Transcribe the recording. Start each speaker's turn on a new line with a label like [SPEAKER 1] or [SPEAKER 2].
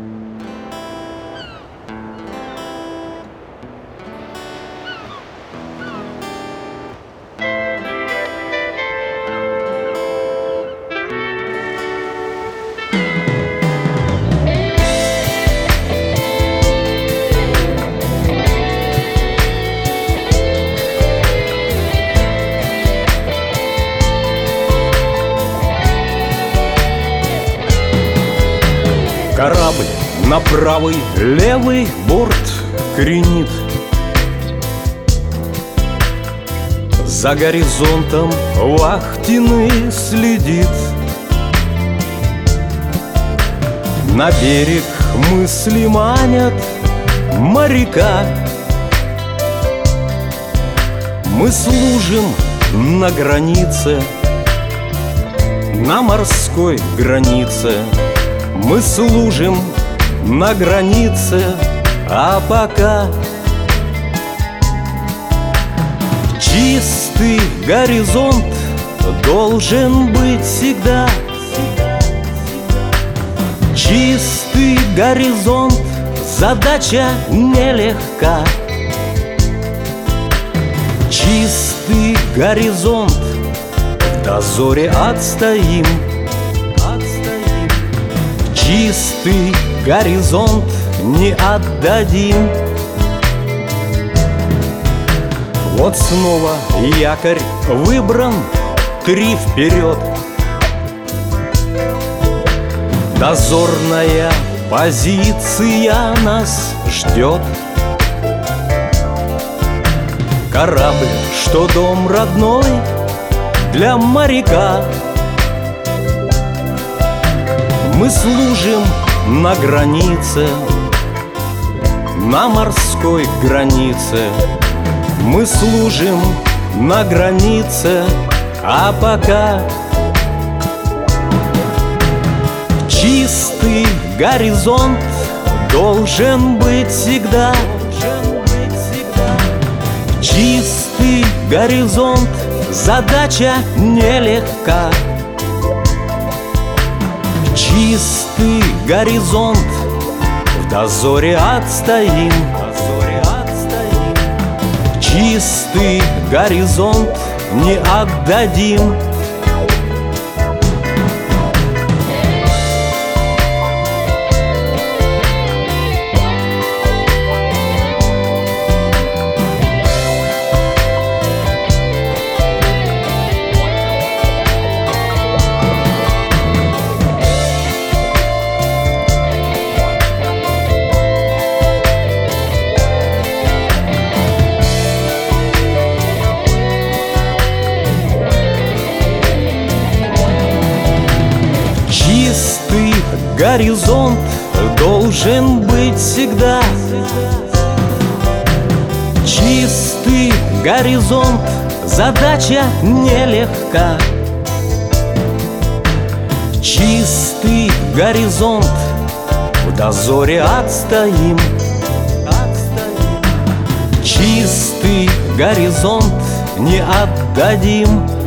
[SPEAKER 1] Корабль на правый, левый борт кренит. За горизонтом вахтенный следит. На берег мысли манят моряка. Мы служим на границе, на морской границе. Мы служим на границе, а пока чистый горизонт должен быть всегда. Чистый горизонт, задача нелегка. Чистый горизонт, в дозоре отстоим. Чистый горизонт не отдадим. Вот снова якорь выбран, 3 вперед. Дозорная позиция нас ждет. Корабль, что дом родной для моряка. Мы служим на границе, на морской границе. Мы служим на границе, а пока чистый горизонт должен быть всегда. Чистый горизонт, задача нелегка. Чистый горизонт, в дозоре отстоим. Чистый горизонт не отдадим. Чистый горизонт должен быть всегда. Чистый горизонт, задача нелегка. Чистый горизонт, в дозоре отстоим. Чистый горизонт не отдадим.